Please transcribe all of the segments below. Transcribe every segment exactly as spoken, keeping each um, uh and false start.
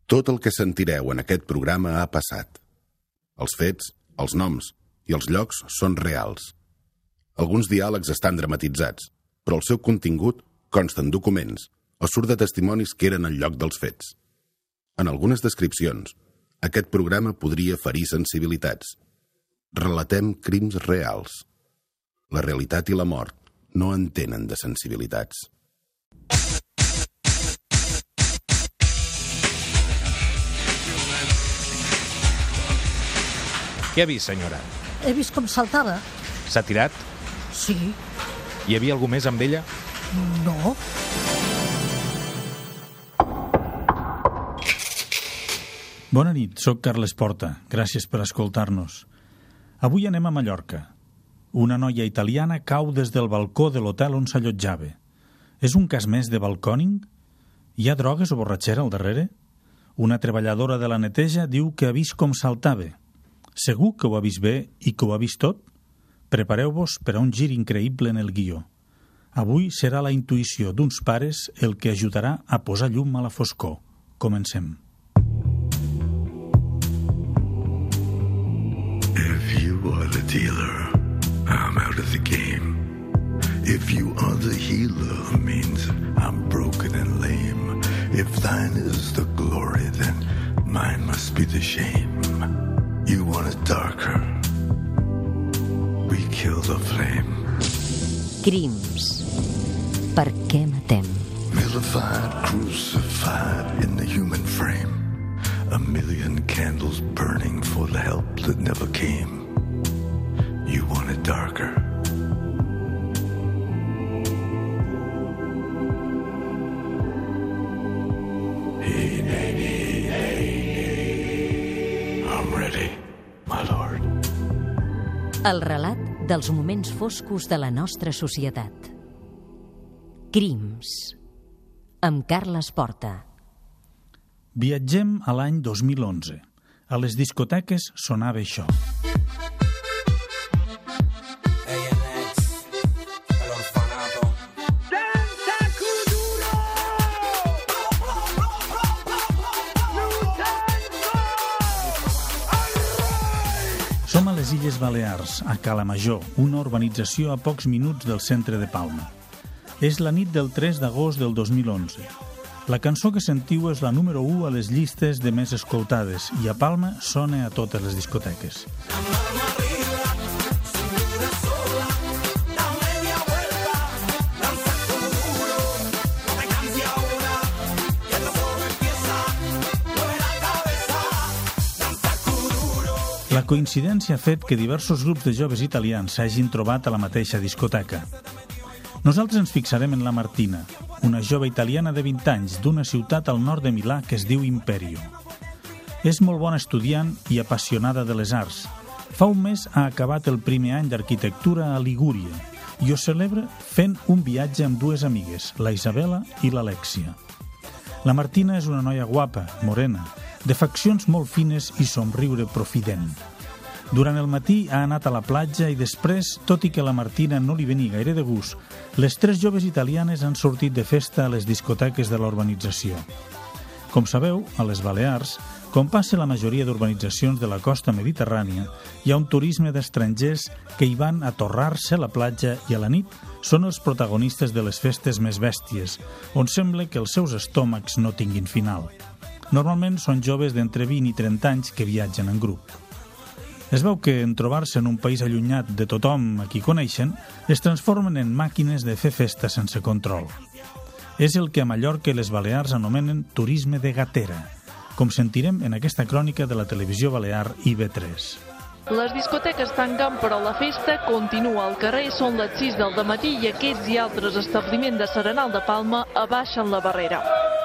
Tot el que sentireu en aquest programa ha passat. Els fets, els noms i els llocs són reals. Alguns diàlegs estan dramatitzats, però el seu contingut consta en documents o surt de testimonis que eren al lloc dels fets. En algunes descripcions, aquest programa podria ferir sensibilitats. Relatem crims reals. La realitat i la mort no entenen de sensibilitats. Què ha vist, senyora? He vist com saltava. S'ha tirat? Sí. Hi havia algú més amb ella? No. Bona nit, soc Carles Porta. Gràcies per escoltar-nos. Avui anem a Mallorca. Una noia italiana cau des del balcó de l'hotel on s'allotjava. És un cas més de balcòning? Hi ha drogues o borratxera al darrere? Una treballadora de la neteja diu que ha vist com saltava. Segur que ho ha vist bé i que ho ha vist tot? Prepareu-vos per a un gir increïble en el guió. Avui serà la intuïció d'uns pares el que ajudarà a posar llum a la foscor. Comencem. If you are the dealer, I'm out of the game. If you are the healer, means I'm broken and lame. If thine is the glory, then mine must be the shame. You want it darker, we kill the flame. Crims. Per què matem? Vilified, crucified in the human frame. A million candles burning for the help that never came. You want it darker. Hey, hey, hey, hey. I'm ready, my lord. El relat dels moments foscos de la nostra societat. Crims. Amb Carles Porta. Viatgem a l'any dos mil onze. A les discoteques sonava això. Som a les Illes Balears, a Cala Major, una urbanització a pocs minuts del centre de Palma. És la nit del tres d'agost del dos mil onze. La cançó que sentiu és la número u a les llistes de més escoltades i a Palma sona a totes les discoteques. La coincidència ha fet que diversos grups de joves italians s'hagin trobat a la mateixa discoteca. Nosaltres ens fixarem en la Martina, una jove italiana de vint anys d'una ciutat al nord de Milà que es diu Imperio. És molt bona estudiant i apassionada de les arts. Fa un mes ha acabat el primer any d'arquitectura a Ligúria i ho celebra fent un viatge amb dues amigues, la Isabela i l'Alexia. La Martina és una noia guapa, morena, de faccions molt fines i somriure profident. Durant el matí ha anat a la platja i després, tot i que a la Martina no li venia gaire de gust, les tres joves italianes han sortit de festa a les discoteques de la urbanització. Com sabeu, a les Balears, com passa la majoria d'urbanitzacions de la costa mediterrània, hi ha un turisme d'estrangers que hi van a torrar-se a la platja i a la nit són els protagonistes de les festes més bèsties, on sembla que els seus estómacs no tinguin final. Normalment són joves d'entre vint i trenta anys que viatgen en grup. Es veu que en trobar-se en un país allunyat de tothom a qui coneixen, es transformen en màquines de fer festa sense control. És el que a Mallorca i les Balears anomenen turisme de gatera, com sentirem en aquesta crònica de la televisió balear I B tres. Les discoteques tanquen, però la festa continua al carrer. Són les sis del dematí i aquests i altres establiments de Serenal de Palma abaixen la barrera.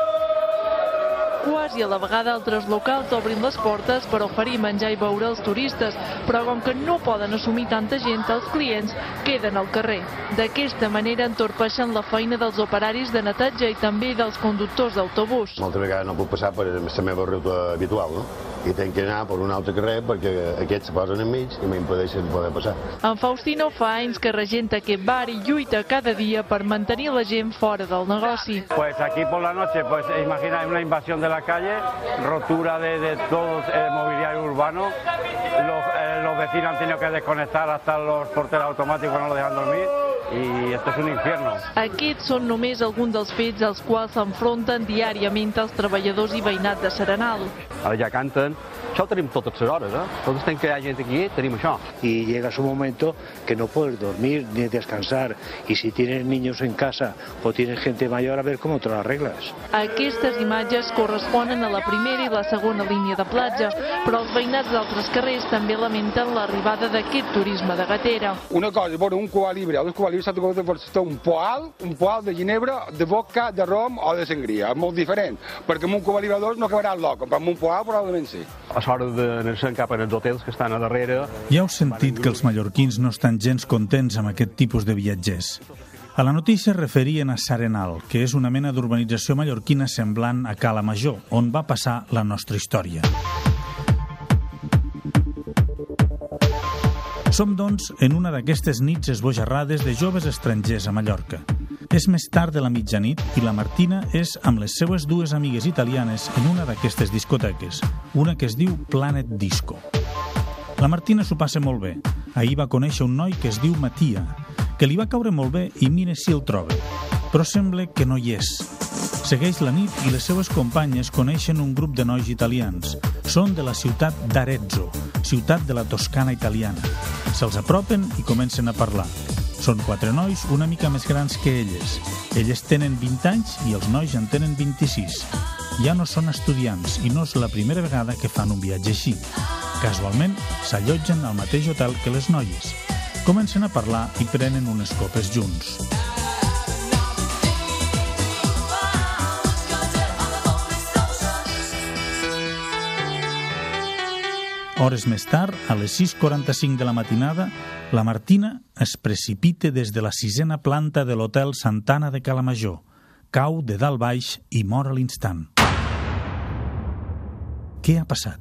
Quasi a la vegada altres locals obrin les portes per oferir menjar i beure als turistes, però com que no poden assumir tanta gent, els clients queden al carrer. D'aquesta manera entorpeixen la feina dels operaris de neteja i també dels conductors d'autobús. Moltes vegades no puc passar per la meva ruta habitual, no? I tenc que anar per un altre carrer perquè aquests se posen enmig i m'impedeixen poder passar. En Faustino fa anys que regenta aquest bar i lluita cada dia per mantenir la gent fora del negoci. Pues aquí por la noche, pues imagina una invasión de la la calle, rotura de, de todo el mobiliario urbano. Los, eh, los vecinos han tenido que desconectar hasta los porteros automáticos, no lo dejan dormir. I esto és un infierno. Aquests són només alguns dels fets als quals s'enfronten diàriament els treballadors i veïnat de Serenal. Ara ja canten. Això ho tenim totes les hores, eh? Tots estem que hi ha gent aquí, tenim això. Y llega un momento que no puedes dormir ni descansar. Y si tienes niños en casa o tienes gente mayor, a ver cómo te lo arreglas. Aquestes imatges corresponen a la primera i la segona línia de platja, però els veïnats d'altres carrers també lamenten l'arribada d'aquest turisme de gatera. Una cosa, bueno, un cubà libre, un cubà libre s'ha de fer un poal, un poal de ginebra, de vodka, de rom o de sangria. És molt diferent, perquè amb un cubà libre dos no acabarà el loc, però amb un poal probablement sí. A l'hora d'anar-se'n cap als hotels que estan a darrere. Ja heu sentit que els mallorquins no estan gens contents amb aquest tipus de viatgers. A la notícia es referien a S'Arenal, que és una mena d'urbanització mallorquina semblant a Cala Major, on va passar la nostra història. Som, doncs, en una d'aquestes nits esbojarrades de joves estrangers a Mallorca. És més tard de la mitjanit i la Martina és amb les seues dues amigues italianes en una d'aquestes discoteques, una que es diu Planet Disco. La Martina s'ho passa molt bé. Ahir va conèixer un noi que es diu Matia, que li va caure molt bé i mira si el troba. Però sembla que no hi és. Segueix la nit i les seues companyes coneixen un grup de nois italians. Són de la ciutat d'Arezzo, ciutat de la Toscana italiana. Se'ls apropen i comencen a parlar. Són quatre nois una mica més grans que elles. Elles tenen vint anys i els nois en tenen vint-i-sis. Ja no són estudiants i no és la primera vegada que fan un viatge així. Casualment, s'allotgen al mateix hotel que les noies. Comencen a parlar i prenen unes copes junts. Hores més tard, a les sis quaranta-cinc de la matinada, la Martina es precipita des de la sisena planta de l'hotel Santana de Cala Major, cau de dalt baix i mor a l'instant. Què ha passat?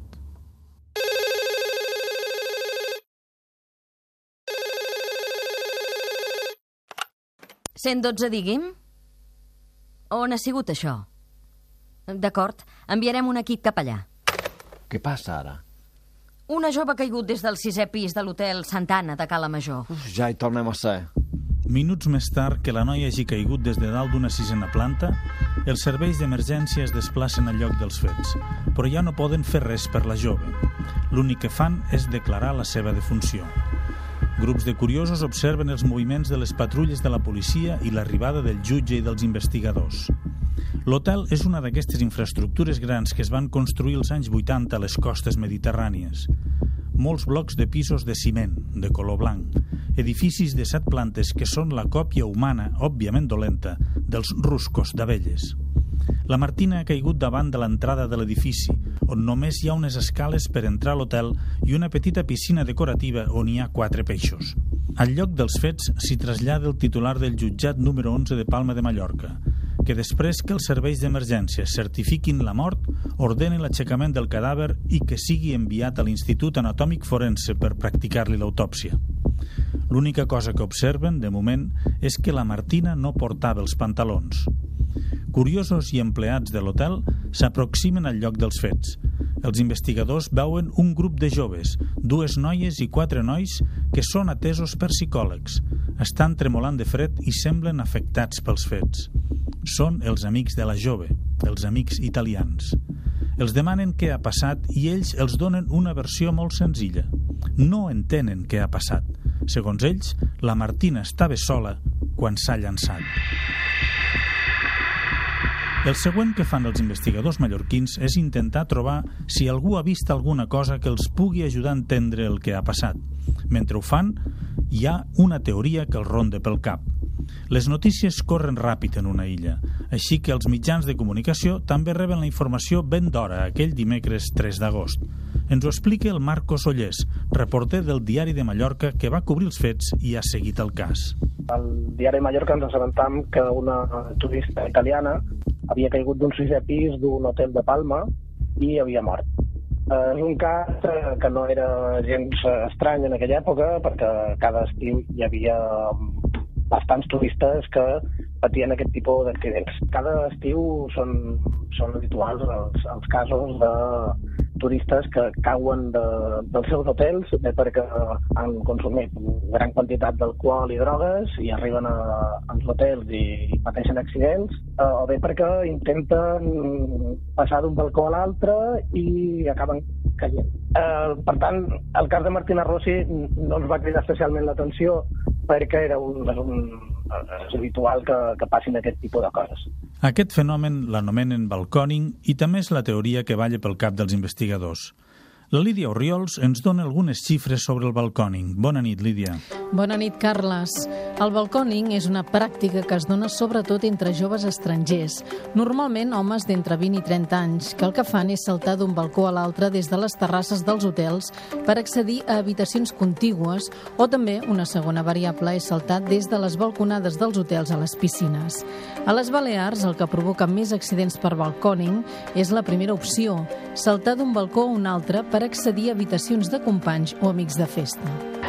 cent dotze, digui'm? On ha sigut això? D'acord, enviarem un equip cap allà. Què passa ara? Una jove ha caigut des del sisè pis de l'hotel Santana de Cala Major. Uf, ja hi tornem a ser. Minuts més tard que la noia hagi caigut des de dalt d'una sisena planta, els serveis d'emergència es desplacen al lloc dels fets, però ja no poden fer res per la jove. L'únic que fan és declarar la seva defunció. Grups de curiosos observen els moviments de les patrulles de la policia i l'arribada del jutge i dels investigadors. L'hotel és una d'aquestes infraestructures grans que es van construir als anys vuitanta a les costes mediterrànies. Molts blocs de pisos de ciment, de color blanc, edificis de set plantes que són la còpia humana, òbviament dolenta, dels ruscos d'Abelles. La Martina ha caigut davant de l'entrada de l'edifici, on només hi ha unes escales per entrar a l'hotel i una petita piscina decorativa on hi ha quatre peixos. Al lloc dels fets s'hi trasllada el titular del jutjat número onze de Palma de Mallorca, que després que els serveis d'emergència certifiquin la mort, ordenen l'aixecament del cadàver i que sigui enviat a l'Institut Anatòmic Forense per practicar-li l'autòpsia. L'única cosa que observen, de moment, és que la Martina no portava els pantalons. Curiosos i empleats de l'hotel s'aproximen al lloc dels fets. Els investigadors veuen un grup de joves, dues noies i quatre nois, que són atesos per psicòlegs. Estan tremolant de fred i semblen afectats pels fets. Són els amics de la jove, els amics italians. Els demanen què ha passat i ells els donen una versió molt senzilla. No entenen què ha passat. Segons ells, la Martina estava sola quan s'ha llançat. El següent que fan els investigadors mallorquins és intentar trobar si algú ha vist alguna cosa que els pugui ajudar a entendre el que ha passat. Mentre ho fan, hi ha una teoria que els ronda pel cap. Les notícies corren ràpid en una illa, així que els mitjans de comunicació també reben la informació ben d'hora aquell dimecres tres d'agost. Ens ho explica el Marcos Ollés, reporter del Diari de Mallorca que va cobrir els fets i ha seguit el cas. Al Diari de Mallorca ens assabentam que una turista italiana havia caigut d'un sisè pis d'un hotel de Palma i havia mort. És un cas que no era gens estrany en aquella època perquè cada estiu hi havia bastants turistes que patien aquest tipus d'accidents. Cada estiu són, són habituals els, els casos de turistes que cauen de, dels seus hotels bé perquè han consumit gran quantitat d'alcohol i drogues i arriben a, als hotels i pateixen accidents, eh, o bé perquè intenten passar d'un balcó a l'altre i acaben caient. Eh, per tant, el cas de Martina Rossi no ens va cridar especialment l'atenció perquè era un, és, un, és habitual que, que passin aquest tipus de coses. Aquest fenomen l'anomenen balcòning i també és la teoria que balla pel cap dels investigadors. La Lídia Orriols ens dona algunes xifres sobre el balcòning. Bona nit, Lídia. Bona nit, Carles. El balcòning és una pràctica que es dona sobretot entre joves estrangers, normalment homes d'entre vint i trenta anys, que el que fan és saltar d'un balcó a l'altre des de les terrasses dels hotels per accedir a habitacions contigües, o també una segona variable és saltar des de les balconades dels hotels a les piscines. A les Balears, el que provoca més accidents per balcòning és la primera opció, saltar d'un balcó a un altre per accedir a habitacions de companys o amics de festa.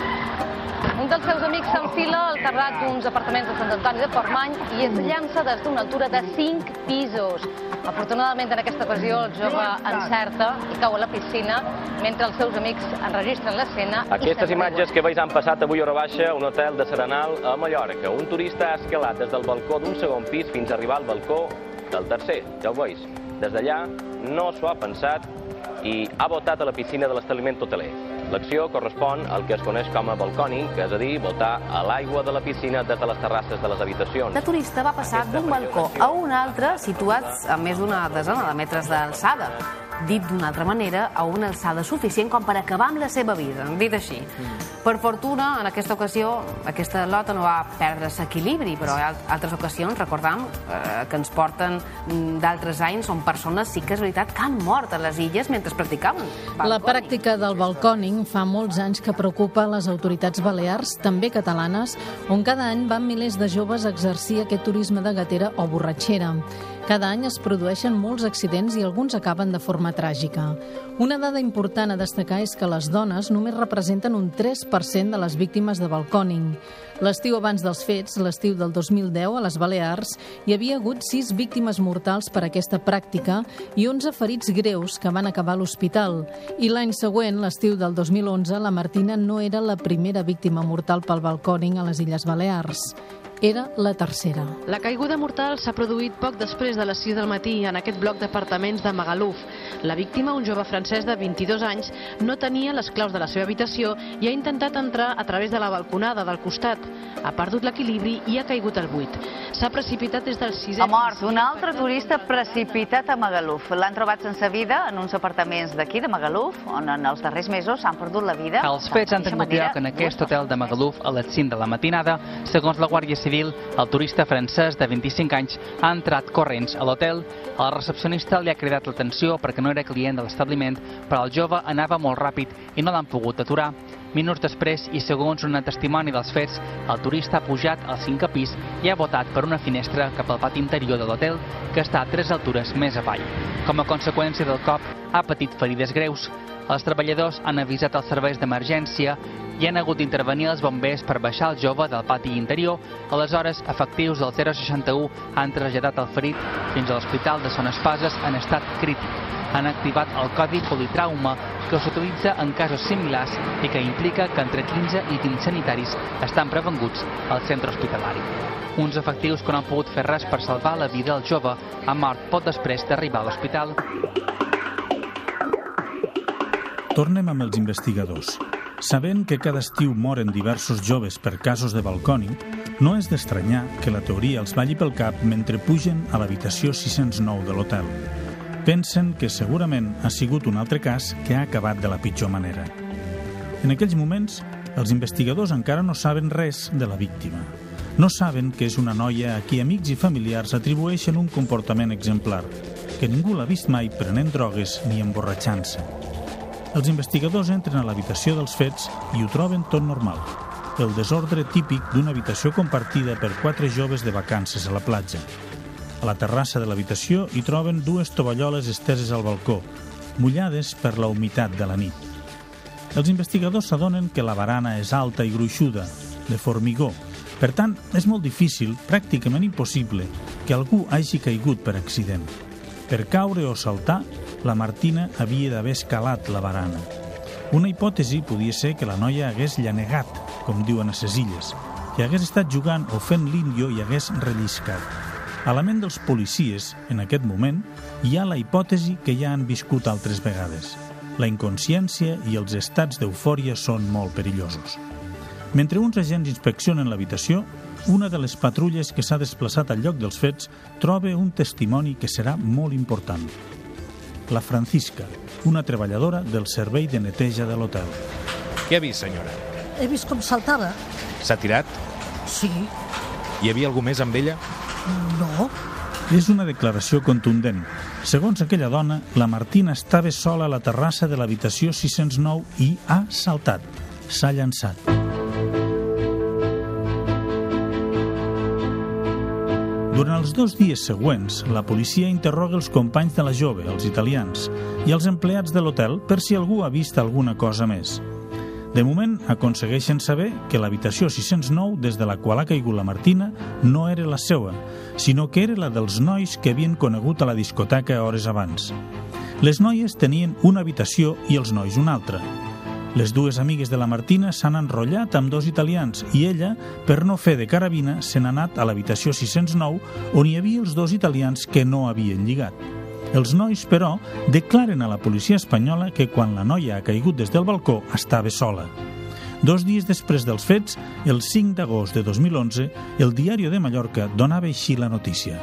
Un dels seus amics s'enfila al terrat d'uns apartaments de Sant Antoni de Portmany i es llança des d'una altura de cinc pisos. Afortunadament, en aquesta ocasió, el jove encerta i cau a la piscina mentre els seus amics enregistren l'escena. Aquestes imatges que veus han passat avui a hora baixa a un hotel de Serenal a Mallorca. Un turista ha escalat des del balcó d'un segon pis fins a arribar al balcó del tercer. Ja ho veus. Des d'allà no s'ho ha pensat i ha botat a la piscina de l'establiment hoteler. L'acció correspon al que es coneix com a balcòning, que és a dir, botar a l'aigua de la piscina des de les terrasses de les habitacions. La turista va passar d'un balcó a un altre situats a més d'una desena de metres d'alçada. Dit d'una altra manera, a una alçada suficient com per acabar amb la seva vida, dit així. Per fortuna, en aquesta ocasió, aquesta lota no va perdre l'equilibri, però en altres ocasions, recordam, eh, que ens porten d'altres anys on persones sí que és veritat que han mort a les illes mentre practicaven. La pràctica del balcòning fa molts anys que preocupa les autoritats balears, també catalanes, on cada any van milers de joves a exercir aquest turisme de gatera o borratxera. Cada any es produeixen molts accidents i alguns acaben de forma tràgica. Una dada important a destacar és que les dones només representen un tres per cent de les víctimes de balcòning. L'estiu abans dels fets, l'estiu del dos mil deu, a les Balears, hi havia hagut sis víctimes mortals per aquesta pràctica i onze ferits greus que van acabar a l'hospital. I l'any següent, l'estiu del dos mil onze, la Martina no era la primera víctima mortal pel balcòning a les Illes Balears. Era la tercera. La caiguda mortal s'ha produït poc després de les sis del matí en aquest bloc d'apartaments de Magaluf. La víctima, un jove francès de vint-i-dos anys, no tenia les claus de la seva habitació i ha intentat entrar a través de la balconada del costat. Ha perdut l'equilibri i ha caigut al buit. S'ha precipitat des del sisè... Ha mort un altre turista precipitat a Magaluf. L'han trobat sense vida en uns apartaments d'aquí, de Magaluf, on en els darrers mesos s'han perdut la vida. Els fets han tingut lloc en aquest hotel de Magaluf a les cinc de la matinada. Segons la Guàrdia Civil, el turista francès de vint-i-cinc anys ha entrat corrents a l'hotel. El recepcionista li ha cridat l'atenció perquè no era client de l'establiment, però el jove anava molt ràpid i no l'han pogut aturar. Minuts després, i segons un testimoni dels fets, el turista ha pujat al cinquè pis i ha botat per una finestra cap al pati interior de l'hotel, que està a tres altures més avall. Com a conseqüència del cop, ha patit ferides greus. Els treballadors han avisat els serveis d'emergència i han hagut d'intervenir els bombers per baixar el jove del pati interior. Aleshores, efectius del zero seixanta u han traslladat el ferit fins a l'Hospital de Son Espases en estat crític. Han activat el codi politrauma, que s'utilitza en casos similars i que implica que entre quinze i vint sanitaris estan prevenguts al centre hospitalari. Uns efectius que no han pogut fer res per salvar la vida del jove ha mort poc després d'arribar a l'hospital. Tornem amb els investigadors. Sabent que cada estiu moren diversos joves per casos de balcòning, no és d'estranyar que la teoria els balli pel cap mentre pugen a l'habitació sis-cents nou de l'hotel. Pensen que segurament ha sigut un altre cas que ha acabat de la pitjor manera. En aquells moments, els investigadors encara no saben res de la víctima. No saben que és una noia a qui amics i familiars atribueixen un comportament exemplar, que ningú l'ha vist mai prenent drogues ni emborratxant-se. Els investigadors entren a l'habitació dels fets i ho troben tot normal. El desordre típic d'una habitació compartida per quatre joves de vacances a la platja. A la terrassa de l'habitació hi troben dues tovalloles esteses al balcó, mullades per la humitat de la nit. Els investigadors s'adonen que la barana és alta i gruixuda, de formigó, Per tant, és molt difícil, pràcticament impossible, que algú hagi caigut per accident. Per caure o saltar, la Martina havia d'haver escalat la barana. Una hipòtesi podia ser que la noia hagués llanegat, com diuen a ses illes, que hagués estat jugant o fent l'índio i hagués relliscat. A la ment dels policies, en aquest moment, hi ha la hipòtesi que ja han viscut altres vegades. La inconsciència i els estats d'eufòria són molt perillosos. Mentre uns agents inspeccionen l'habitació, una de les patrulles que s'ha desplaçat al lloc dels fets troba un testimoni que serà molt important. La Francisca, una treballadora del servei de neteja de l'hotel. Què ha vist, senyora? He vist com saltava. S'ha tirat? Sí. Hi havia algú més amb ella? No. És una declaració contundent. Segons aquella dona, la Martina estava sola a la terrassa de l'habitació sis-cents nou i ha saltat. S'ha llançat. Durant els dos dies següents, la policia interroga els companys de la jove, els italians, i els empleats de l'hotel per si algú ha vist alguna cosa més. De moment, aconsegueixen saber que l'habitació sis-cents nou, des de la qual ha caigut la Martina, no era la seva, sinó que era la dels nois que havien conegut a la discoteca hores abans. Les noies tenien una habitació i els nois una altra. Les dues amigues de la Martina s'han enrotllat amb dos italians i ella, per no fer de carabina, se n'ha anat a l'habitació sis-cents nou on hi havia els dos italians que no havien lligat. Els nois, però, declaren a la policia espanyola que quan la noia ha caigut des del balcó estava sola. Dos dies després dels fets, el cinc d'agost de dos mil onze, el Diario de Mallorca donava així la notícia.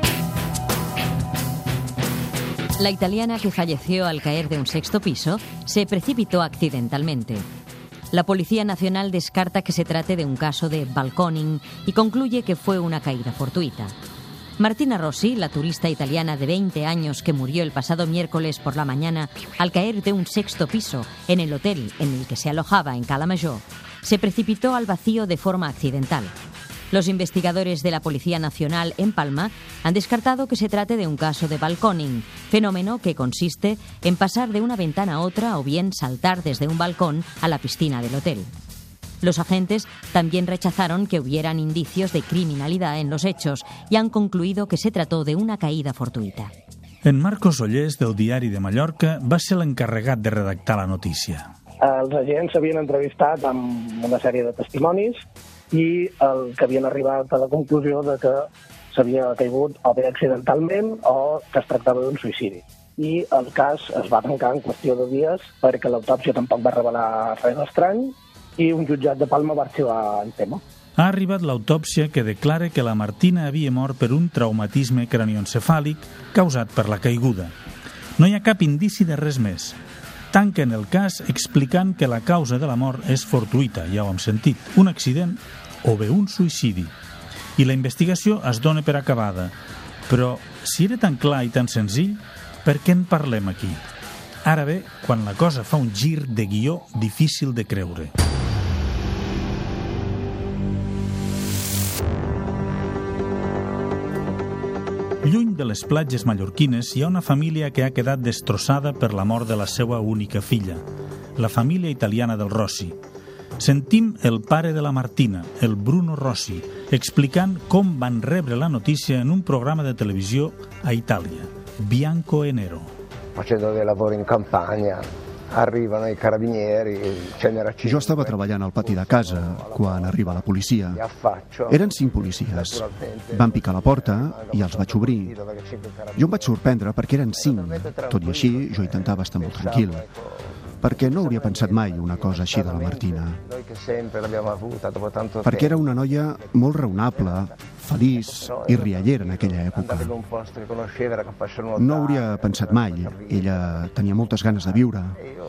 La italiana que falleció al caer de un sexto piso se precipitó accidentalmente. La Policía Nacional descarta que se trate de un caso de balconing y concluye que fue una caída fortuita. Martina Rossi, la turista italiana de veinte años que murió el pasado miércoles por la mañana al caer de un sexto piso en el hotel en el que se alojaba en Cala Major, se precipitó al vacío de forma accidental. Los investigadores de la Policía Nacional en Palma han descartado que se trate de un caso de balconing, fenómeno que consiste en pasar de una ventana a otra o bien saltar desde un balcón a la piscina del hotel. Los agentes también rechazaron que hubieran indicios de criminalidad en los hechos y han concluido que se trató de una caída fortuita. En Marcos Ollés, del Diari de Mallorca, va ser l'encarregat de redactar la notícia. Els agents s'havien entrevistat amb una sèrie de testimonis i el que havien arribat a la conclusió de que s'havia caigut o bé accidentalment o que es tractava d'un suïcidi. I el cas es va tancar en qüestió de dies perquè l'autòpsia tampoc va revelar res estrany i un jutjat de Palma va arxivar el tema. Ha arribat l'autòpsia que declara que la Martina havia mort per un traumatisme cranioencefàlic causat per la caiguda. No hi ha cap indici de res més. Tanquen el cas explicant que la causa de la mort és fortuïta, ja ho hem sentit, un accident o bé un suïcidi. I la investigació es dona per acabada. Però, si era tan clar i tan senzill, per què en parlem aquí? Ara bé, quan la cosa fa un gir de guió difícil de creure. Lluny de les platges mallorquines hi ha una família que ha quedat destrossada per la mort de la seva única filla, la família italiana del Rossi. Sentim el pare de la Martina, el Bruno Rossi, explicant com van rebre la notícia en un programa de televisió a Itàlia, Bianco e Nero. Facendo dei lavori in campagna, arrivano i carabinieri, ce n'era cinque. Jo estava treballant al pati de casa quan arriba la policia. Eren cinc policies. Van picar la porta i els vaig obrir. Jo em vaig sorprendre perquè eren cinc. Tot i així, jo intentava estar molt tranquil, perquè no hauria pensat mai una cosa així de la Martina. Perquè era una noia molt raonable, feliç i riallera en aquella època. No hauria pensat mai. Ella tenia moltes ganes de viure.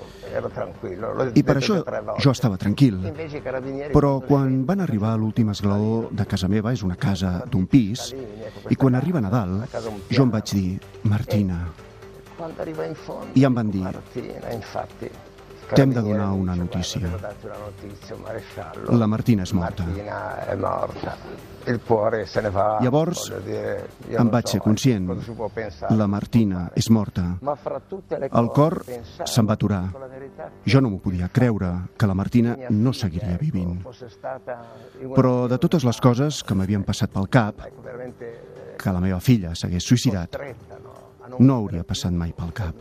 I per això jo estava tranquil. Però quan van arribar a l'últim esglaó de casa meva, és una casa d'un pis, i quan arriba Nadal, jo em vaig dir, Martina. I em van dir, t'hem de donar una notícia. La Martina és morta. Llavors em vaig ser conscient. La Martina és morta. El cor se'm va aturar. Jo no m'ho podia creure, que la Martina no seguiria vivint. Però de totes les coses que m'havien passat pel cap, que la meva filla s'hagués suïcidat, no hauria passat mai pel cap.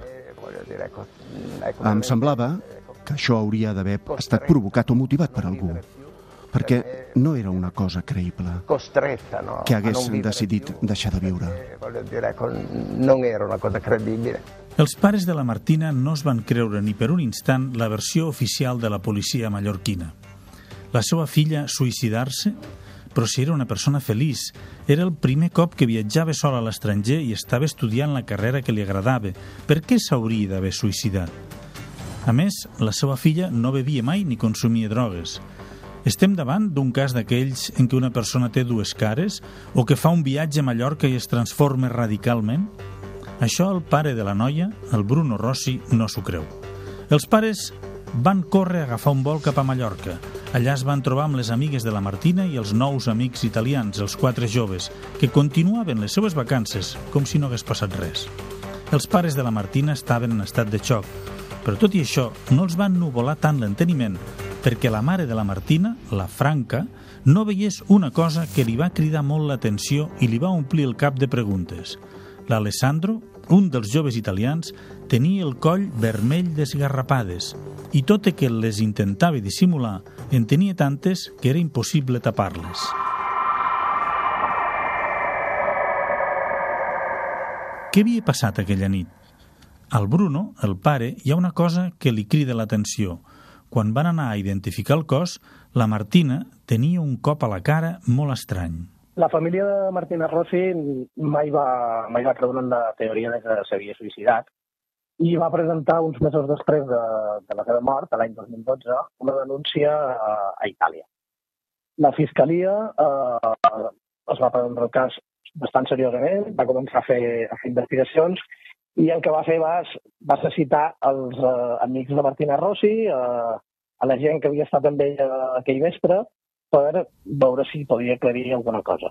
Em semblava que això hauria d'haver estat provocat o motivat per algú, perquè no era una cosa creïble que hagués decidit deixar de viure. No era una cosa credibile. Els pares de la Martina no es van creure ni per un instant la versió oficial de la policia mallorquina. La seva filla suïcidar-se? Però si era una persona feliç, era el primer cop que viatjava sola a l'estranger i estava estudiant la carrera que li agradava. Per què s'hauria d'haver suïcidat? A més, la seva filla no bevia mai ni consumia drogues. Estem davant d'un cas d'aquells en què una persona té dues cares o que fa un viatge a Mallorca i es transforma radicalment? Això el pare de la noia, el Bruno Rossi, no s'ho creu. Els pares van córrer a agafar un vol cap a Mallorca. Allà es van trobar amb les amigues de la Martina i els nous amics italians, els quatre joves, que continuaven les seues vacances com si no hagués passat res. Els pares de la Martina estaven en estat de xoc, però tot i això no els van nuvolar tant l'enteniment perquè la mare de la Martina, la Franca, no veiés una cosa que li va cridar molt l'atenció i li va omplir el cap de preguntes. L'Alessandro, un dels joves italians, tenia el coll vermell d'esgarrapades i tot i que les intentava dissimular, en tenia tantes que era impossible tapar-les. Què havia passat aquella nit? Al Bruno, el pare, hi ha una cosa que li crida l'atenció. Quan van anar a identificar el cos, la Martina tenia un cop a la cara molt estrany. La família de Martina Rossi mai va, mai va creure en la teoria de que s'havia suïcidat i va presentar uns mesos després de, de la seva mort, l'any dos mil dotze, una denúncia a, a Itàlia. La Fiscalia eh, es va prendre el cas bastant seriosament, va començar a fer, a fer investigacions i el que va fer va, va citar els eh, amics de Martina Rossi, eh, a la gent que havia estat amb ella aquell vespre, per veure si podia aclarir alguna cosa.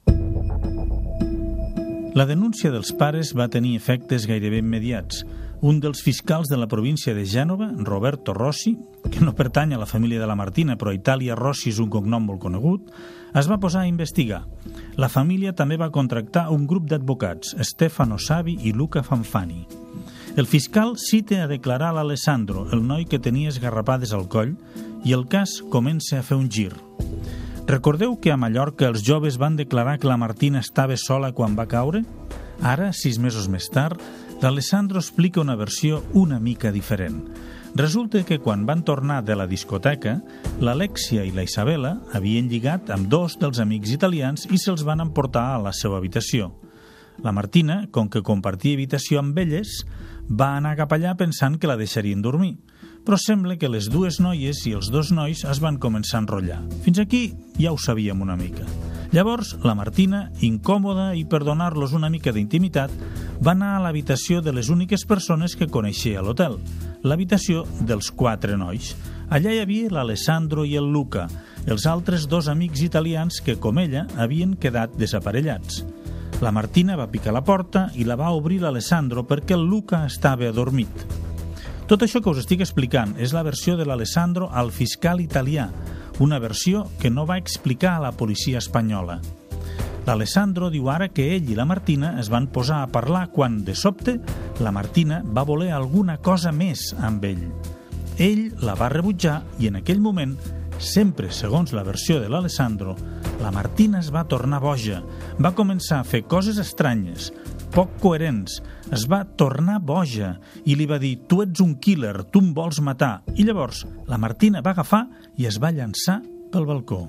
La denúncia dels pares va tenir efectes gairebé immediats. Un dels fiscals de la província de Gènova, Roberto Rossi, que no pertany a la família de la Martina, però a Itàlia Rossi és un cognom molt conegut, es va posar a investigar. La família també va contractar un grup d'advocats, Stefano Savi i Luca Fanfani. El fiscal cita a declarar l'Alessandro, el noi que tenia esgarrapades al coll, i el cas comença a fer un gir. Recordeu que a Mallorca els joves van declarar que la Martina estava sola quan va caure? Ara, sis mesos més tard, l'Alessandro explica una versió una mica diferent. Resulta que quan van tornar de la discoteca, l'Alexia i la Isabela havien lligat amb dos dels amics italians i se'ls van emportar a la seva habitació. La Martina, com que compartia habitació amb elles, va anar cap allà pensant que la deixarien dormir. Però sembla que les dues noies i els dos nois es van començar a enrotllar. Fins aquí ja ho sabíem una mica. Llavors, la Martina, incòmoda i per donar-los una mica d'intimitat, va anar a l'habitació de les úniques persones que coneixia a l'hotel, l'habitació dels quatre nois. Allà hi havia l'Alessandro i el Luca, els altres dos amics italians que, com ella, havien quedat desaparellats. La Martina va picar la porta i la va obrir l'Alessandro perquè el Luca estava adormit. Tot això que us estic explicant és la versió de l'Alessandro al fiscal italià, una versió que no va explicar a la policia espanyola. L'Alessandro diu ara que ell i la Martina es van posar a parlar quan, de sobte, la Martina va voler alguna cosa més amb ell. Ell la va rebutjar i en aquell moment, sempre segons la versió de l'Alessandro, la Martina es va tornar boja, va començar a fer coses estranyes, poc coherents, es va tornar boja i li va dir: tu ets un killer, tu em vols matar. I llavors la Martina va agafar i es va llançar pel balcó.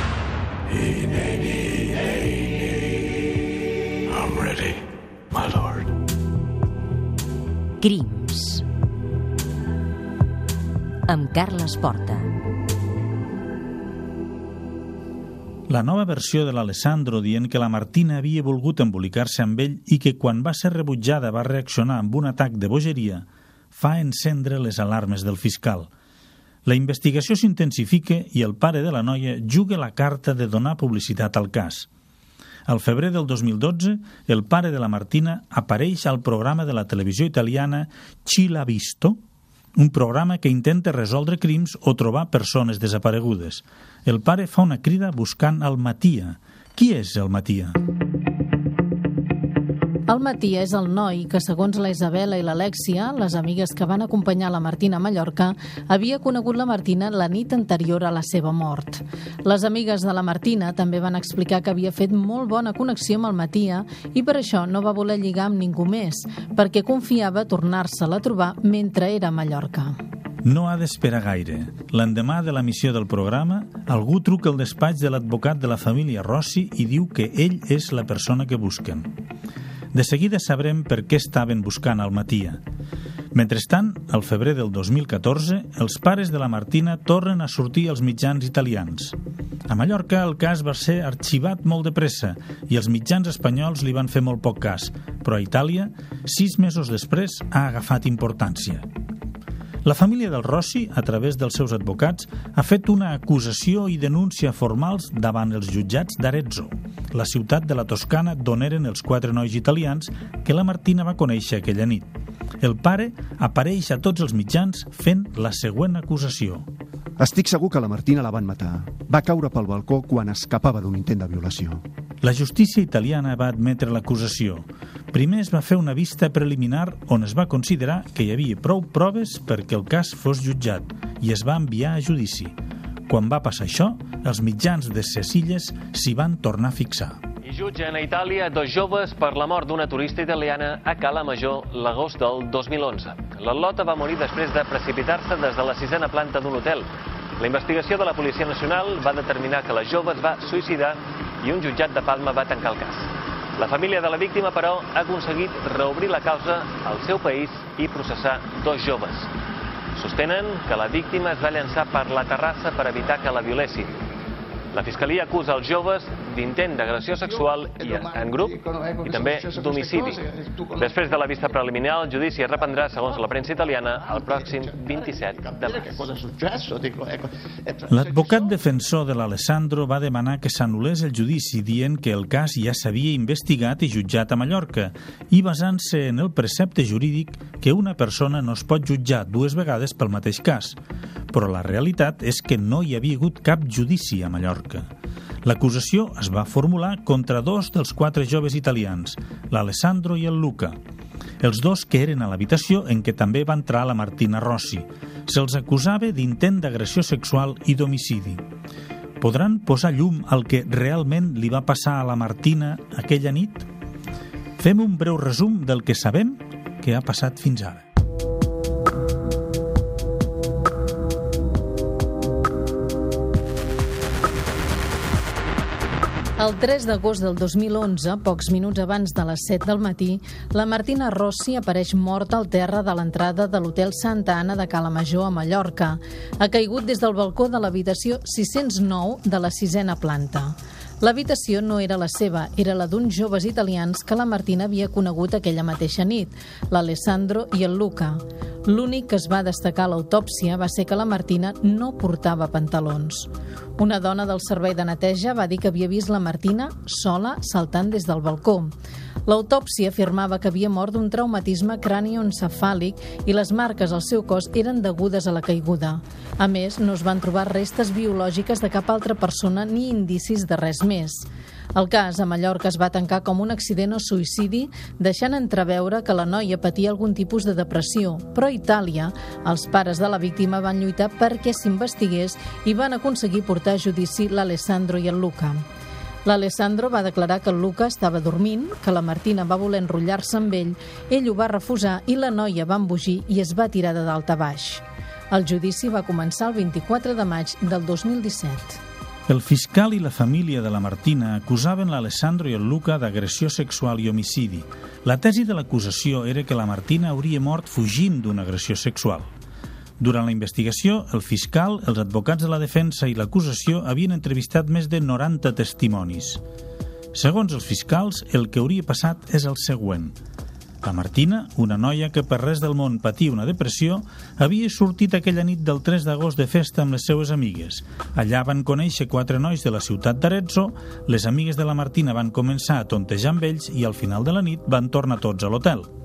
I'm ready, my lord. Crims amb Carles Porta. La nova versió de l'Alessandro dient que la Martina havia volgut embolicar-se amb ell i que quan va ser rebutjada va reaccionar amb un atac de bogeria fa encendre les alarmes del fiscal. La investigació s'intensifica i el pare de la noia juga la carta de donar publicitat al cas. Al febrer del dos mil dotze, el pare de la Martina apareix al programa de la televisió italiana Chi l'ha visto, un programa que intenta resoldre crims o trobar persones desaparegudes. El pare fa una crida buscant el Matia. Qui és el Matia? El Matia és el noi que, segons la Isabela i l'Alèxia, les amigues que van acompanyar la Martina a Mallorca, havia conegut la Martina la nit anterior a la seva mort. Les amigues de la Martina també van explicar que havia fet molt bona connexió amb el Matia i per això no va voler lligar amb ningú més, perquè confiava tornar-se'l a trobar mentre era a Mallorca. No ha d'esperar gaire. L'endemà de l'emissió del programa, algú truca al despatx de l'advocat de la família Rossi i diu que ell és la persona que busquen. De seguida sabrem per què estaven buscant el Matia. Mentrestant, al febrer del dos mil catorze, els pares de la Martina tornen a sortir als mitjans italians. A Mallorca el cas va ser arxivat molt de pressa i els mitjans espanyols li van fer molt poc cas, però a Itàlia, sis mesos després, ha agafat importància. La família del Rossi, a través dels seus advocats, ha fet una acusació i denúncia formals davant els jutjats d'Arezzo, la ciutat de la Toscana d'on eren els quatre nois italians que la Martina va conèixer aquella nit. El pare apareix a tots els mitjans fent la següent acusació. Estic segur que la Martina la van matar. Va caure pel balcó quan escapava d'un intent de violació. La justícia italiana va admetre l'acusació. Primer es va fer una vista preliminar on es va considerar que hi havia prou proves perquè el cas fos jutjat i es va enviar a judici. Quan va passar això, els mitjans de ses illes s'hi van tornar a fixar. I jutgen a Itàlia dos joves per la mort d'una turista italiana a Cala Major l'agost del dos mil onze. L'Atlota va morir després de precipitar-se des de la sisena planta d'un hotel. La investigació de la Policia Nacional va determinar que la jove es va suïcidar i un jutjat de Palma va tancar el cas. La família de la víctima, però, ha aconseguit reobrir la causa al seu país i processar dos joves. Sostenen que la víctima es va llançar per la terrassa per evitar que la violessin. La Fiscalia acusa els joves d'intent d'agressió sexual i en grup i també d'homicidi. Després de la vista preliminar, el judici es reprendrà, segons la premsa italiana, el pròxim vint-i-set de maig. L'advocat defensor de l'Alessandro va demanar que s'anul·lés el judici, dient que el cas ja s'havia investigat i jutjat a Mallorca i basant-se en el precepte jurídic que una persona no es pot jutjar dues vegades pel mateix cas. Però la realitat és que no hi havia hagut cap judici a Mallorca. L'acusació es va formular contra dos dels quatre joves italians, l'Alessandro i el Luca, els dos que eren a l'habitació en què també va entrar la Martina Rossi. Se'ls acusava d'intent d'agressió sexual i d'homicidi. Podran posar llum al que realment li va passar a la Martina aquella nit? Fem un breu resum del que sabem que ha passat fins ara. El tres d'agost del dos mil onze, pocs minuts abans de les set del matí, la Martina Rossi apareix morta al terra de l'entrada de l'Hotel Santa Anna de Cala Major a Mallorca. Ha caigut des del balcó de l'habitació sis-cents nou de la sisena planta. L'habitació no era la seva, era la d'uns joves italians que la Martina havia conegut aquella mateixa nit, l'Alessandro i el Luca. L'únic que es va destacar a l'autòpsia va ser que la Martina no portava pantalons. Una dona del servei de neteja va dir que havia vist la Martina sola saltant des del balcó. L'autòpsia afirmava que havia mort d'un traumatisme cranioencefàlic i les marques al seu cos eren degudes a la caiguda. A més, no es van trobar restes biològiques de cap altra persona ni indicis de res més. El cas a Mallorca es va tancar com un accident o suïcidi, deixant entreveure que la noia patia algun tipus de depressió. Però a Itàlia, els pares de la víctima van lluitar perquè s'investigués i van aconseguir portar a judici l'Alessandro i el Luca. L'Alessandro va declarar que el Luca estava dormint, que la Martina va voler enrotllar-se amb ell, ell ho va refusar i la noia va embogir i es va tirar de dalt a baix. El judici va començar el vint-i-quatre de maig del dos mil disset. El fiscal i la família de la Martina acusaven l'Alessandro i el Luca d'agressió sexual i homicidi. La tesi de l'acusació era que la Martina hauria mort fugint d'una agressió sexual. Durant la investigació, el fiscal, els advocats de la defensa i l'acusació havien entrevistat més de noranta testimonis. Segons els fiscals, el que hauria passat és el següent. La Martina, una noia que per res del món patia una depressió, havia sortit aquella nit del tres d'agost de festa amb les seues amigues. Allà van conèixer quatre nois de la ciutat d'Arezzo, les amigues de la Martina van començar a tontejar amb ells i al final de la nit van tornar tots a l'hotel.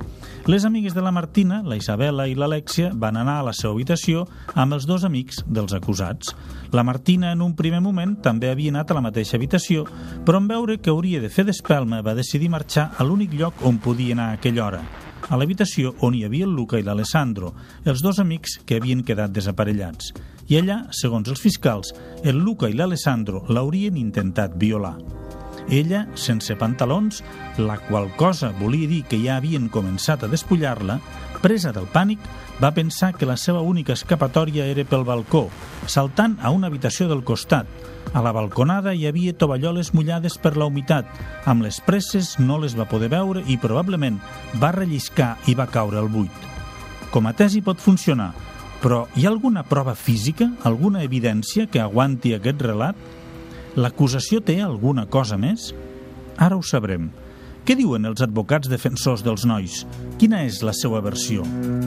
Les amigues de la Martina, la Isabela i l'Alexia, van anar a la seva habitació amb els dos amics dels acusats. La Martina, en un primer moment, també havia anat a la mateixa habitació, però en veure que hauria de fer d'espelma va decidir marxar a l'únic lloc on podia anar a aquella hora, a l'habitació on hi havia el Luca i l'Alessandro, els dos amics que havien quedat desaparellats. I allà, segons els fiscals, el Luca i l'Alessandro l'haurien intentat violar. Ella, sense pantalons, la qual cosa volia dir que ja havien començat a despullar-la, presa del pànic, va pensar que la seva única escapatòria era pel balcó, saltant a una habitació del costat. A la balconada hi havia tovalloles mullades per la humitat. Amb les presses no les va poder veure i probablement va relliscar i va caure al buit. Com a tesi pot funcionar, però hi ha alguna prova física, alguna evidència que aguanti aquest relat? L'acusació té alguna cosa més? Ara ho sabrem. Què diuen els advocats defensors dels nois? Quina és la seva versió?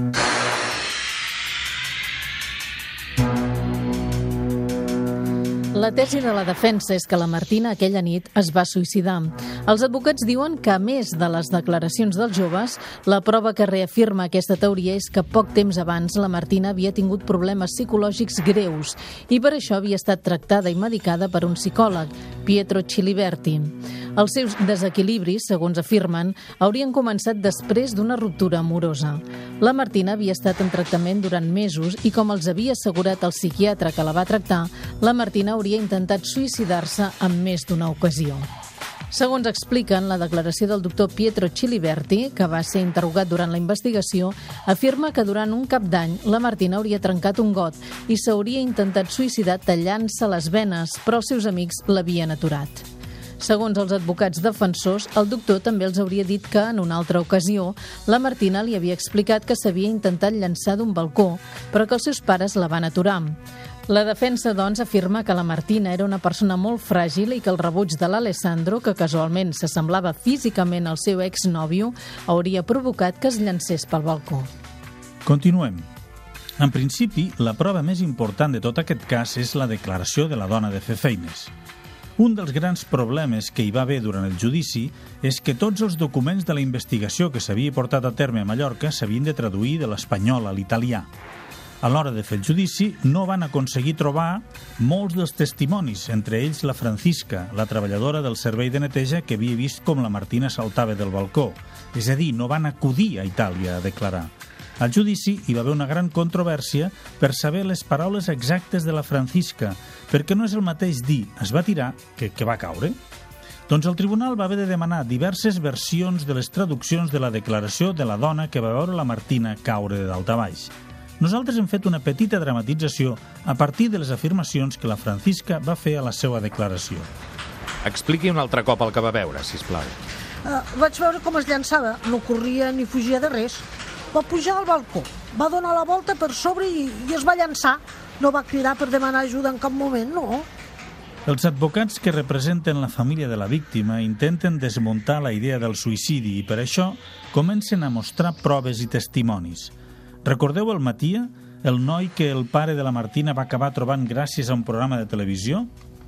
La tesi de la defensa és que la Martina aquella nit es va suïcidar. Els advocats diuen que, a més de les declaracions dels joves, la prova que reafirma aquesta teoria és que poc temps abans la Martina havia tingut problemes psicològics greus i per això havia estat tractada i medicada per un psicòleg, Pietro Ciliberti. Els seus desequilibris, segons afirmen, haurien començat després d'una ruptura amorosa. La Martina havia estat en tractament durant mesos i, com els havia assegurat el psiquiatre que la va tractar, la Martina hauria intentat suïcidar-se en més d'una ocasió. Segons expliquen, la declaració del doctor Pietro Ciliberti, que va ser interrogat durant la investigació, afirma que durant un cap d'any la Martina hauria trencat un got i s'hauria intentat suïcidar tallant-se les venes, però els seus amics l'havien aturat. Segons els advocats defensors, el doctor també els hauria dit que, en una altra ocasió, la Martina li havia explicat que s'havia intentat llançar d'un balcó, però que els seus pares la van aturar. La defensa, doncs, afirma que la Martina era una persona molt fràgil i que el rebuig de l'Alessandro, que casualment s'assemblava físicament al seu exnòvio, hauria provocat que es llancés pel balcó. Continuem. En principi, la prova més important de tot aquest cas és la declaració de la dona de Fefeines. Un dels grans problemes que hi va haver durant el judici és que tots els documents de la investigació que s'havia portat a terme a Mallorca s'havien de traduir de l'espanyol a l'italià. A l'hora de fer el judici no van aconseguir trobar molts dels testimonis, entre ells la Francisca, la treballadora del servei de neteja que havia vist com la Martina saltava del balcó. És a dir, no van acudir a Itàlia a declarar. Al judici hi va haver una gran controvèrsia per saber les paraules exactes de la Francisca, perquè no és el mateix dir es va tirar que, que va caure. Doncs el tribunal va haver de demanar diverses versions de les traduccions de la declaració de la dona que va veure la Martina caure de dalt a baix. Nosaltres hem fet una petita dramatització a partir de les afirmacions que la Francisca va fer a la seva declaració. Expliqui un altre cop el que va veure, sisplau. Uh, vaig veure com es llançava, no corria ni fugia de res. Va pujar al balcó, va donar la volta per sobre i, i es va llançar. No va cridar per demanar ajuda en cap moment, no. Els advocats que representen la família de la víctima intenten desmuntar la idea del suïcidi i per això comencen a mostrar proves i testimonis. Recordeu el Matia, el noi que el pare de la Martina va acabar trobant gràcies a un programa de televisió?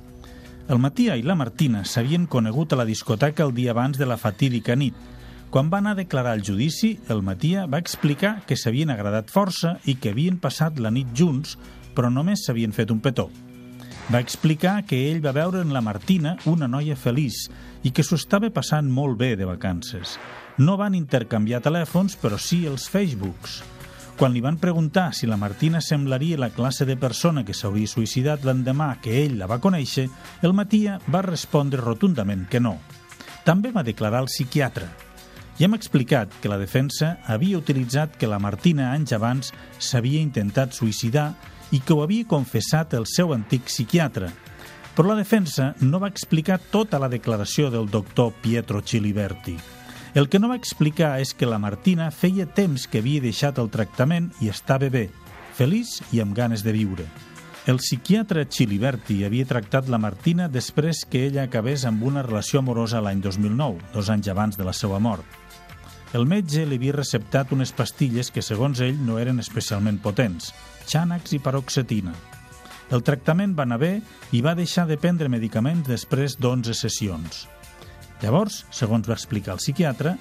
El Matia i la Martina s'havien conegut a la discoteca el dia abans de la fatídica nit. Quan va anar a declarar al judici, el Matia va explicar que s'havien agradat força i que havien passat la nit junts, però només s'havien fet un petó. Va explicar que ell va veure en la Martina una noia feliç i que s'ho estava passant molt bé de vacances. No van intercanviar telèfons, però sí els Facebooks. Quan li van preguntar si la Martina semblaria la classe de persona que s'hauria suïcidat l'endemà que ell la va conèixer, el Matia va respondre rotundament que no. També va declarar el psiquiatre. Ja hem explicat que la defensa havia utilitzat que la Martina anys abans s'havia intentat suïcidar i que ho havia confessat el seu antic psiquiatre. Però la defensa no va explicar tota la declaració del doctor Pietro Ciliberti. El que no va explicar és que la Martina feia temps que havia deixat el tractament i estava bé, feliç i amb ganes de viure. El psiquiatre Ciliberti havia tractat la Martina després que ella acabés amb una relació amorosa l'any dos mil nou, dos anys abans de la seva mort. El metge li havia receptat unes pastilles que, segons ell, no eren especialment potents, xànex i paroxetina. El tractament va anar bé i va deixar de prendre medicaments després d'onze sessions. Llavors, segons va explicar el psiquiatre,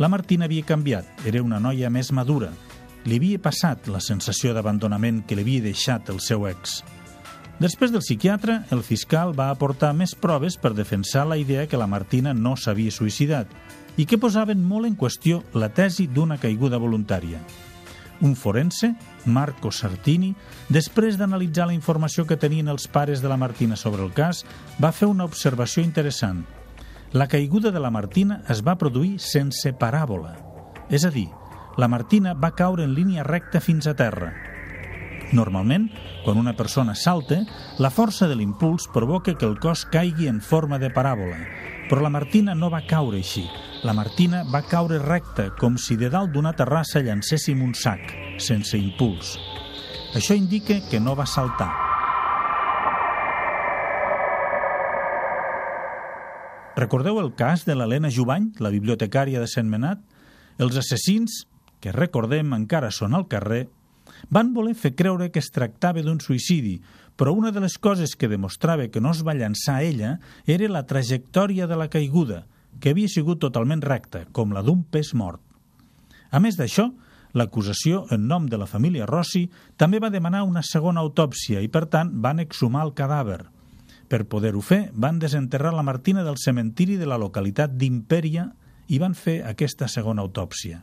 La Martina havia canviat, era una noia més madura. Li havia passat la sensació d'abandonament que li havia deixat el seu ex. Després del psiquiatre, el fiscal va aportar més proves per defensar la idea que la Martina no s'havia suïcidat i que posaven molt en qüestió la tesi d'una caiguda voluntària. Un forense, Marco Sartini, després d'analitzar la informació que tenien els pares de la Martina sobre el cas, va fer una observació interessant. La caiguda de la Martina es va produir sense paràbola. És a dir, la Martina va caure en línia recta fins a terra. Normalment, quan una persona salta, la força de l'impuls provoca que el cos caigui en forma de paràbola. Però la Martina no va caure així. La Martina va caure recta, com si de dalt d'una terrassa llancéssim un sac, sense impuls. Això indica que no va saltar. Recordeu el cas de l'Helena Jubany, la bibliotecària de Sentmenat? Els assassins, que recordem encara són al carrer, van voler fer creure que es tractava d'un suïcidi, però una de les coses que demostrava que no es va llançar ella era la trajectòria de la caiguda, que havia sigut totalment recta, com la d'un pes mort. A més d'això, l'acusació, en nom de la família Rossi, també va demanar una segona autòpsia i, per tant, van exhumar el cadàver. Per poder-ho fer, van desenterrar la Martina del cementiri de la localitat d'Imperia i van fer aquesta segona autòpsia.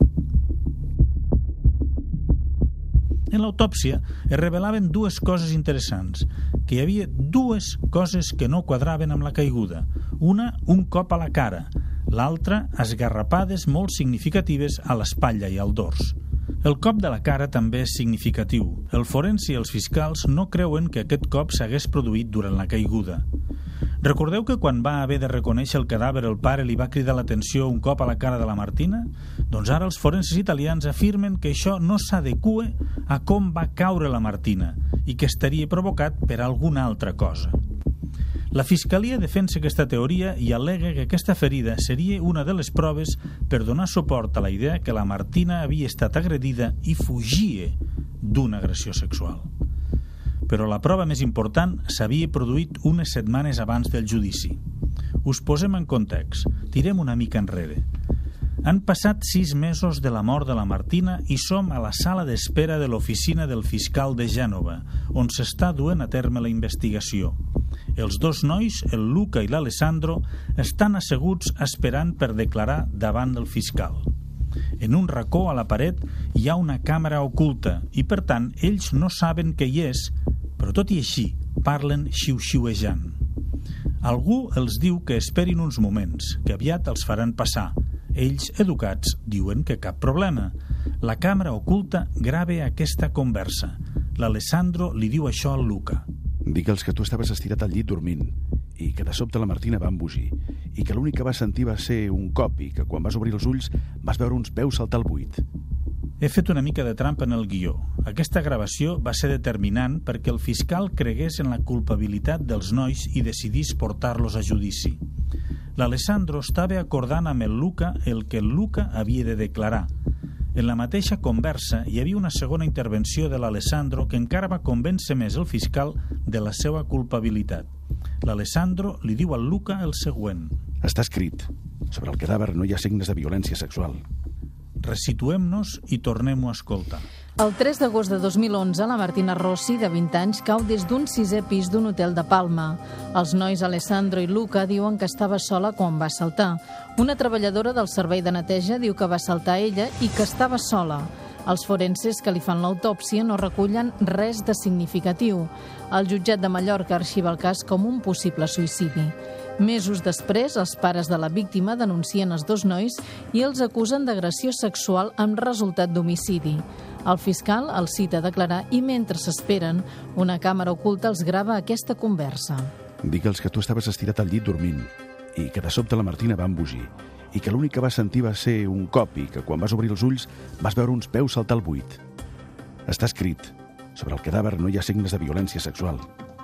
En l'autòpsia es revelaven dues coses interessants, que hi havia dues coses que no quadraven amb la caiguda. Una, un cop a la cara, l'altra, esgarrapades molt significatives a l'espatlla i al dors. El cop de la cara també és significatiu. El forense i els fiscals no creuen que aquest cop s'hagués produït durant la caiguda. Recordeu que quan va haver de reconèixer el cadàver el pare li va cridar l'atenció un cop a la cara de la Martina? Doncs ara els forenses italians afirmen que això no s'adequa a com va caure la Martina i que estaria provocat per alguna altra cosa. La Fiscalia defensa aquesta teoria i al·lega que aquesta ferida seria una de les proves per donar suport a la idea que la Martina havia estat agredida i fugia d'una agressió sexual. Però la prova més important s'havia produït unes setmanes abans del judici. Us posem en context, tirem una mica enrere. Han passat sis mesos de la mort de la Martina i som a la sala d'espera de l'oficina del fiscal de Gènova, on s'està duent a terme la investigació. Els dos nois, el Luca i l'Alessandro, estan asseguts esperant per declarar davant del fiscal. En un racó a la paret hi ha una càmera oculta i, per tant, ells no saben què hi és, però tot i així parlen xiu-xiuejant. Algú els diu que esperin uns moments, que aviat els faran passar. Ells, educats, diuen que cap problema. La càmera oculta grava aquesta conversa. L'Alessandro li diu això al Luca. Digue'ls que tu estaves estirat al llit dormint i que de sobte la Martina va embogir i que l'únic que vas sentir va ser un cop i que quan vas obrir els ulls vas veure uns peus saltar al buit. He fet una mica de trampa en el guió. Aquesta gravació va ser determinant perquè el fiscal cregués en la culpabilitat dels nois i decidís portar-los a judici. L'Alessandro estava acordant amb el Luca el que el Luca havia de declarar. En la mateixa conversa hi havia una segona intervenció de l'Alessandro que encara va convèncer més el fiscal de la seva culpabilitat. L'Alessandro li diu al Luca el següent. Està escrit. Sobre el cadàver no hi ha signes de violència sexual. Resituem-nos i tornem-ho a escoltar. El tres d'agost de dos mil onze, la Martina Rossi, de vint anys, cau des d'un sisè pis d'un hotel de Palma. Els nois Alessandro i Luca diuen que estava sola quan va saltar. Una treballadora del servei de neteja diu que va saltar ella i que estava sola. Els forenses que li fan l'autòpsia no recullen res de significatiu. El jutjat de Mallorca arxiva el cas com un possible suïcidi. Mesos després, els pares de la víctima denuncien els dos nois i els acusen d'agressió sexual amb resultat d'homicidi. El fiscal els cita a declarar i mentre s'esperen, una càmera oculta els grava aquesta conversa. Digue'ls que tu estaves estirat al llit dormint i que de sobte la Martina va embogir i que l'únic que vas sentir va ser un cop i que quan vas obrir els ulls vas veure uns peus saltar al buit. Està escrit. Sobre el cadàver no hi ha signes de violència sexual.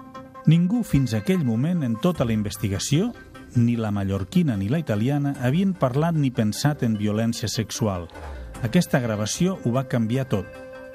Ningú fins a aquell moment en tota la investigació, ni la mallorquina ni la italiana, havien parlat ni pensat en violència sexual. Aquesta gravació ho va canviar tot.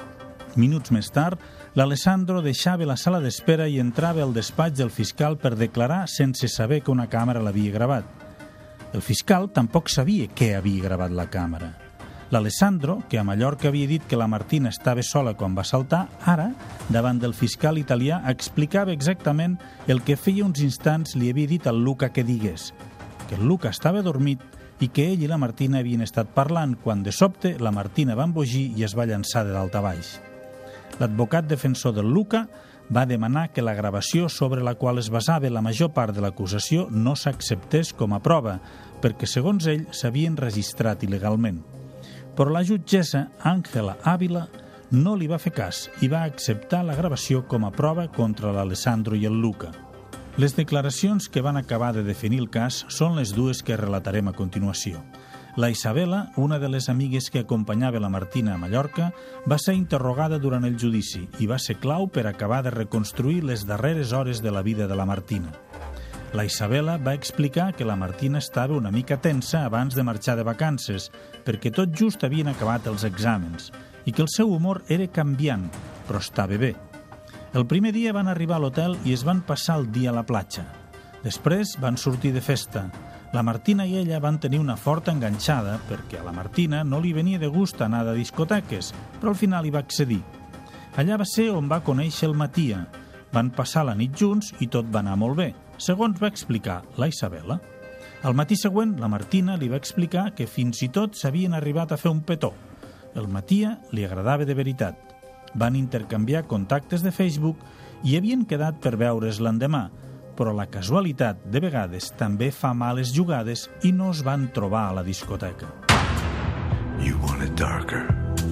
Minuts més tard, l'Alessandro deixava la sala d'espera i entrava al despatx del fiscal per declarar sense saber que una càmera l'havia gravat. El fiscal tampoc sabia què havia gravat la càmera. L'Alessandro, que a Mallorca havia dit que la Martina estava sola quan va saltar, ara, davant del fiscal italià, explicava exactament el que feia uns instants li havia dit al Luca que digués, que el Luca estava dormit i que ell i la Martina havien estat parlant quan, de sobte, la Martina va embogir i es va llançar de dalt a baix. L'advocat defensor del Luca va demanar que la gravació sobre la qual es basava la major part de l'acusació no s'acceptés com a prova, perquè, segons ell, s'havien registrat il·legalment. Però la jutgessa Ángela Ávila no li va fer cas i va acceptar la gravació com a prova contra l'Alessandro i el Luca. Les declaracions que van acabar de definir el cas són les dues que relatarem a continuació. La Isabela, una de les amigues que acompanyava la Martina a Mallorca, va ser interrogada durant el judici i va ser clau per acabar de reconstruir les darreres hores de la vida de la Martina. La Isabela va explicar que la Martina estava una mica tensa abans de marxar de vacances, perquè tot just havien acabat els exàmens, i que el seu humor era canviant, però estava bé. El primer dia van arribar a l'hotel i es van passar el dia a la platja. Després van sortir de festa. La Martina i ella van tenir una forta enganxada perquè a la Martina no li venia de gust anar a discoteques, però al final hi va accedir. Allà va ser on va conèixer el Matia. Van passar la nit junts i tot va anar molt bé, segons va explicar la Isabela. Al matí següent, la Martina li va explicar que fins i tot s'havien arribat a fer un petó. El Matia li agradava de veritat. Van intercanviar contactes de Facebook i havien quedat per veure's l'endemà, però la casualitat, de vegades, també fa males jugades i no es van trobar a la discoteca. You want it darker.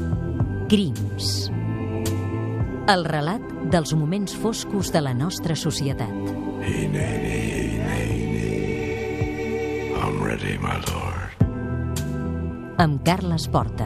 Crims. El relat dels moments foscos de la nostra societat. Hey, nay, nay, nay, nay. I'm ready, my lord. Amb Carles Porta.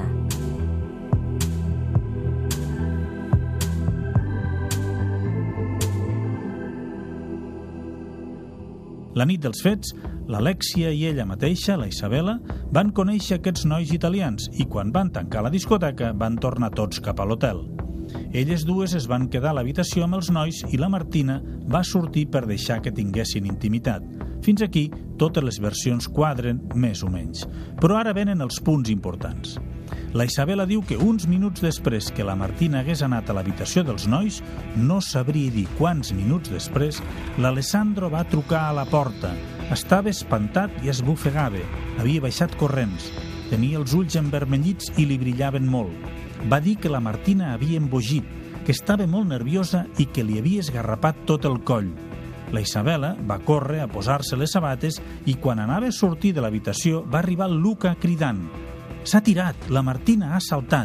La nit dels fets, l'Alexia i ella mateixa, la Isabela, van conèixer aquests nois italians i quan van tancar la discoteca van tornar tots cap a l'hotel. Elles dues es van quedar a l'habitació amb els nois i la Martina va sortir per deixar que tinguessin intimitat. Fins aquí, totes les versions quadren més o menys. Però ara venen els punts importants. La Isabela diu que uns minuts després que la Martina hagués anat a l'habitació dels nois, no sabria dir quants minuts després, l'Alessandro va trucar a la porta. Estava espantat i esbufegava. Havia baixat corrents. Tenia els ulls envermellits i li brillaven molt. Va dir que la Martina havia embogit, que estava molt nerviosa i que li havia esgarrapat tot el coll. La Isabela va córrer a posar-se les sabates i quan anava a sortir de l'habitació va arribar el Luca cridant: «S'ha tirat, la Martina ha saltat».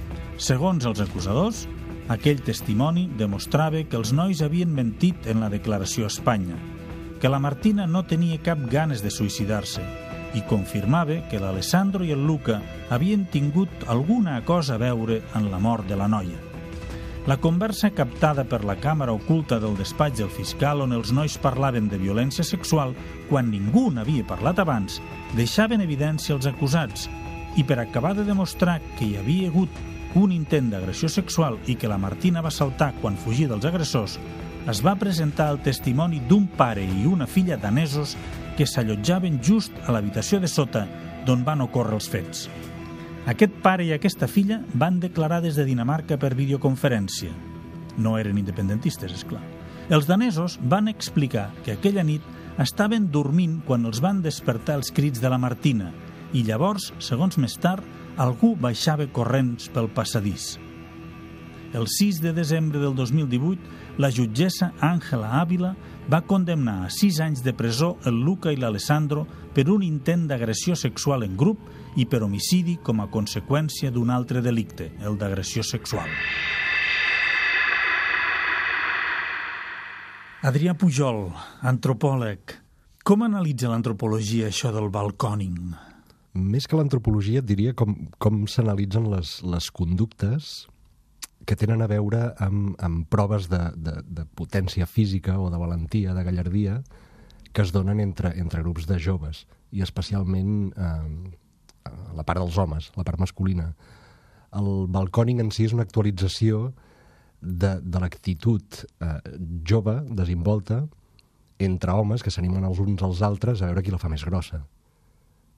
Segons els acusadors, aquell testimoni demostrava que els nois havien mentit en la declaració a Espanya, que la Martina no tenia cap ganes de suïcidar-se i confirmava que l'Alessandro i el Luca havien tingut alguna cosa a veure en la mort de la noia. La conversa captada per la càmera oculta del despatx del fiscal on els nois parlaven de violència sexual quan ningú n'havia parlat abans deixava en evidència els acusats i per acabar de demostrar que hi havia hagut un intent d'agressió sexual i que la Martina va saltar quan fugia dels agressors, es va presentar el testimoni d'un pare i una filla danesos que s'allotjaven just a l'habitació de sota d'on van ocórrer els fets. Aquest pare i aquesta filla van declarar des de Dinamarca per videoconferència. No eren independentistes, és clar. Els danesos van explicar que aquella nit estaven dormint quan els van despertar els crits de la Martina i llavors, segons més tard, algú baixava corrents pel passadís. El sis de desembre del dos mil divuit, la jutgessa Ángela Ávila va condemnar a sis anys de presó el Luca i l'Alessandro per un intent d'agressió sexual en grup i per homicidi com a conseqüència d'un altre delicte, el d'agressió sexual. Adrià Pujol, antropòleg. Com analitza l'antropologia això del balcòning? Més que l'antropologia et diria com, com s'analitzen les, les conductes que tenen a veure amb, amb proves de, de, de potència física o de valentia, de gallardia, que es donen entre, entre grups de joves, i especialment eh, la part dels homes, la part masculina. El balcòning en si és una actualització de, de l'actitud eh, jove, desimbolta, entre homes que s'animen els uns als altres a veure qui la fa més grossa.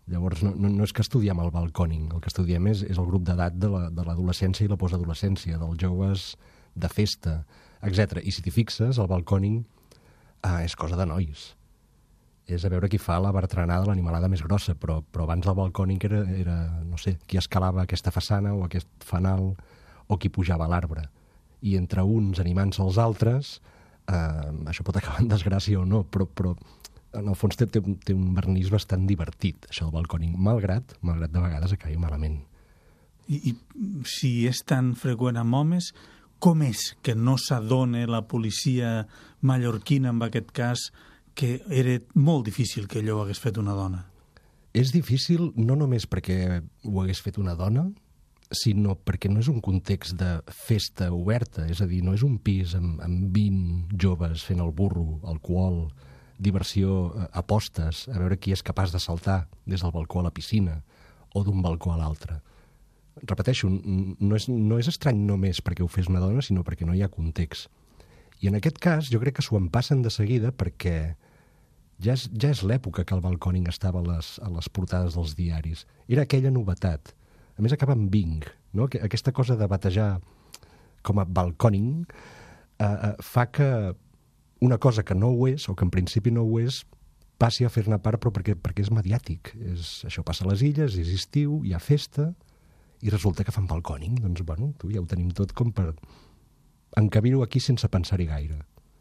Llavors, no, no, no és que estudiem el balcòning, el que estudiem és, és el grup d'edat de l'adolescència la, i la postadolescència, dels joves de festa, etcètera. I si t'hi fixes, el balcòning ah, és cosa de nois. És a veure qui fa la bertranada, l'animalada més grossa, però, però abans el balcòning era, era, no sé, qui escalava aquesta façana o aquest fanal o qui pujava a l'arbre. I entre uns animant-se als altres, eh, això pot acabar en desgràcia o no, però, però en el fons té, té, té un vernís bastant divertit, això del balcòning, malgrat, malgrat de vegades acabi malament. I, I si és tan freqüent amb homes, com és que no s'adona la policia mallorquina en aquest cas que era molt difícil que allò ho hagués fet una dona? És difícil no només perquè ho hagués fet una dona, sinó perquè no és un context de festa oberta, és a dir, no és un pis amb, amb vint joves fent el burro, alcohol, diversió, apostes, a veure qui és capaç de saltar des del balcó a la piscina o d'un balcó a l'altre. Repeteixo, no és, no és estrany només perquè ho fes una dona, sinó perquè no hi ha context. I en aquest cas jo crec que s'ho en passen de seguida perquè ja és, ja és l'època que el balcòning estava a les, a les portades dels diaris. Era aquella novetat. A més acaba amb Bing, no? Aquesta cosa de batejar com a balcòning eh, eh, fa que una cosa que no ho és, o que en principi no ho és, passi a fer-ne part, però perquè, perquè és mediàtic. És, això passa a les illes, és estiu, hi ha festa, i resulta que fan balcòning. Doncs, bueno, tu ja ho tenim tot com per encabir-ho aquí sense pensar-hi gaire.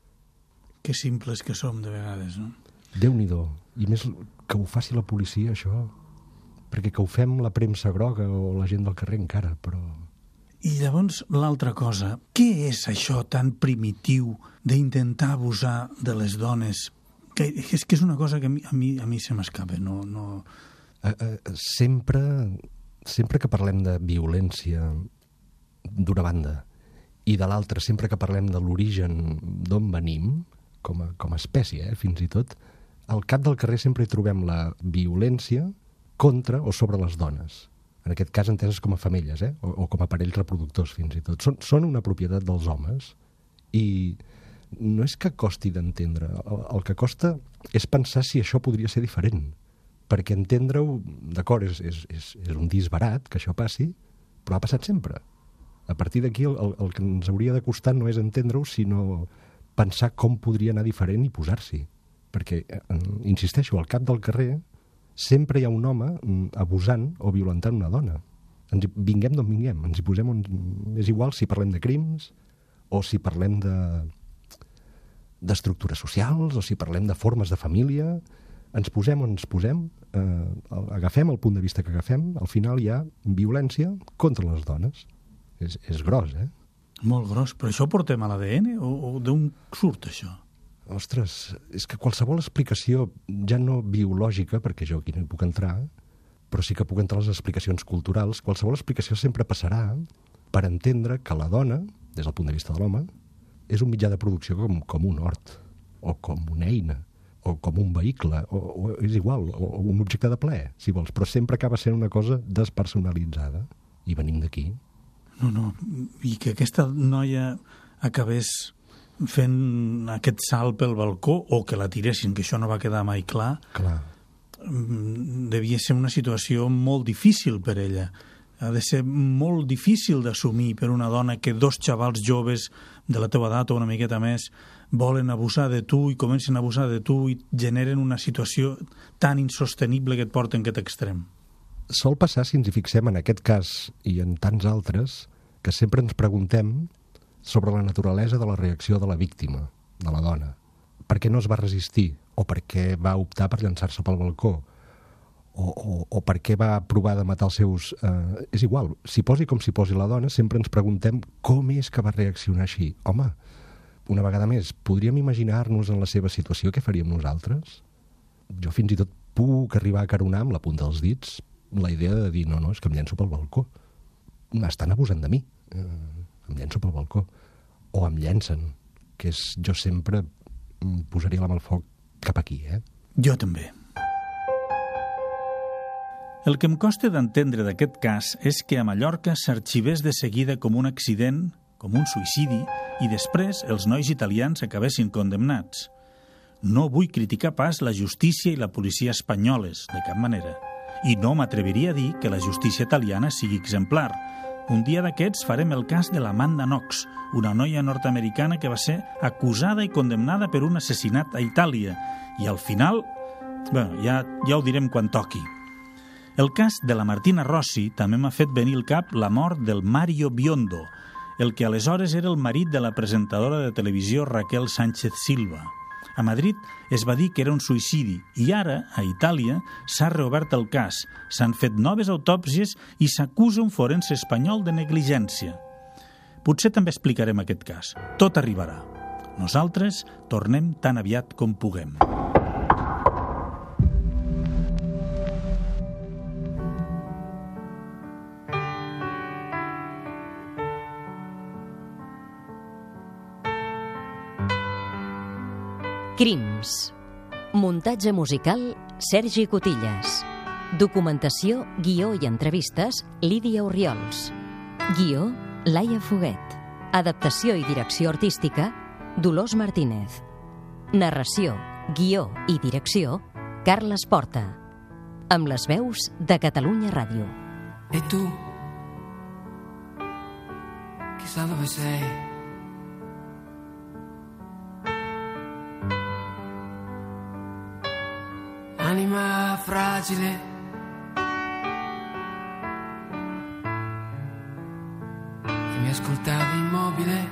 Que simples que som de vegades, no? Déu-n'hi-do. I més que ho faci la policia, això, perquè que ho fem la premsa groga o la gent del carrer encara, però... I llavors, l'altra cosa, què és això tan primitiu d'intentar abusar de les dones? Que és que és una cosa que a mi, a mi, a mi se m'escapa, no... no... Uh, uh, sempre, sempre que parlem de violència d'una banda i de l'altra, sempre que parlem de l'origen d'on venim, com a, com a espècie, eh, fins i tot, al cap del carrer sempre hi trobem la violència contra o sobre les dones. En aquest cas enteses com a femelles, eh? o, o com a parells reproductors, fins i tot. Són, són una propietat dels homes i no és que costi d'entendre. El, el que costa és pensar si això podria ser diferent. Perquè entendre-ho, d'acord, és, és, és, és un disbarat que això passi, però ha passat sempre. A partir d'aquí el, el, el que ens hauria de costar no és entendre-ho, sinó pensar com podria anar diferent i posar-s'hi. Perquè, insisteixo, al cap del carrer sempre hi ha un home abusant o violentant una dona. Ens hi, vinguem d'on vinguem, ens hi posem on... És igual si parlem de crims o si parlem de d'estructures socials o si parlem de formes de família. Ens posem on ens posem, eh, agafem el punt de vista que agafem, al final hi ha violència contra les dones. És, és gros, eh? Molt gros, però això ho portem a l'A D N o, o d'on surt això? Ostres, és que qualsevol explicació, ja no biològica, perquè jo aquí no hi puc entrar, però sí que puc entrar les explicacions culturals, qualsevol explicació sempre passarà per entendre que la dona, des del punt de vista de l'home, és un mitjà de producció com, com un hort, o com una eina, o com un vehicle, o, o és igual, o, o un objecte de plaer, si vols, però sempre acaba sent una cosa despersonalitzada. I venim d'aquí. No, no, i que aquesta noia acabés fent aquest salt pel balcó o que la tiressin, que això no va quedar mai clar, clar. Devia ser una situació molt difícil per ella. Ha de ser molt difícil d'assumir per una dona que dos xavals joves de la teva edat o una miqueta més volen abusar de tu i comencen a abusar de tu i generen una situació tan insostenible que et porta en aquest extrem. Sol passar, si ens hi fixem en aquest cas i en tants altres, que sempre ens preguntem sobre la naturalesa de la reacció de la víctima, de la dona. Per què no es va resistir? O per què va optar per llançar-se pel balcó? O, o, o per què va provar de matar els seus... Eh, és igual, si posi com si posi la dona, sempre ens preguntem com és que va reaccionar així. Home, una vegada més, podríem imaginar-nos en la seva situació què faríem nosaltres? Jo fins i tot puc arribar a caronar amb la punta dels dits la idea de dir, no, no, és que em llenço pel balcó. Estan abusant de mi. Eh, em llenço pel balcó. O em llencen, que és... Jo sempre posaria la mà al foc cap aquí, eh? Jo també. El que em costa d'entendre d'aquest cas és que a Mallorca s'arxivés de seguida com un accident, com un suïcidi, i després els nois italians acabessin condemnats. No vull criticar pas la justícia i la policia espanyoles, de cap manera. I no m'atreviria a dir que la justícia italiana sigui exemplar. Un dia d'aquests farem el cas de l'Amanda Knox, una noia nord-americana que va ser acusada i condemnada per un assassinat a Itàlia. I al final, bé, ja, ja ho direm quan toqui. El cas de la Martina Rossi també m'ha fet venir al cap la mort del Mario Biondo, el que aleshores era el marit de la presentadora de televisió Raquel Sánchez Silva. A Madrid es va dir que era un suïcidi i ara, a Itàlia, s'ha reobert el cas, s'han fet noves autòpsies i s'acusa un forense espanyol de negligència. Potser també explicarem aquest cas. Tot arribarà. Nosaltres tornem tan aviat com puguem. Crims. Muntatge musical, Sergi Cotillas. Documentació, guió i entrevistes, Lídia Orriols. Guió, Laia Foguet. Adaptació i direcció artística, Dolors Martínez. Narració, guió i direcció, Carles Porta. Amb les veus de Catalunya Ràdio. E tu? Chissà dove sei? Anima fragile, che mi ascoltavi immobile,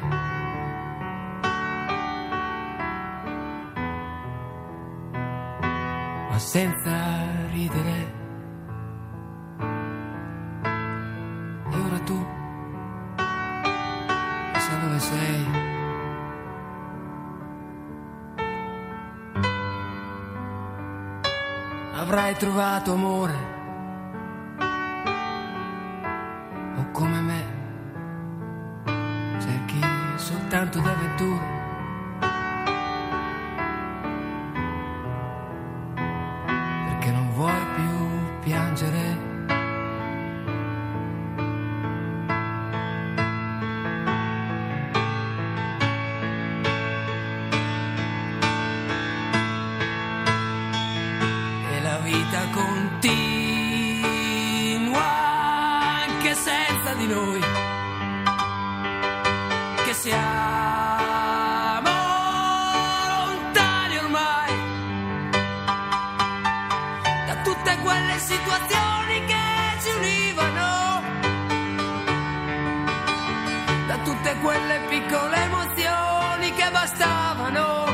ma senza ridere. E ora tu, chissà dove sei? Avrai trovato amore, o come me, cerchi soltanto d'avventure. Perché non vuoi più piangere. Continua anche senza di noi, che siamo lontani ormai da tutte quelle situazioni che ci univano, da tutte quelle piccole emozioni che bastavano,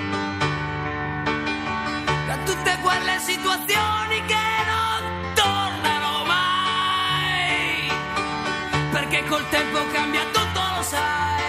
da tutte quelle situazioni che non tornano mai, perché col tempo cambia tutto, lo sai.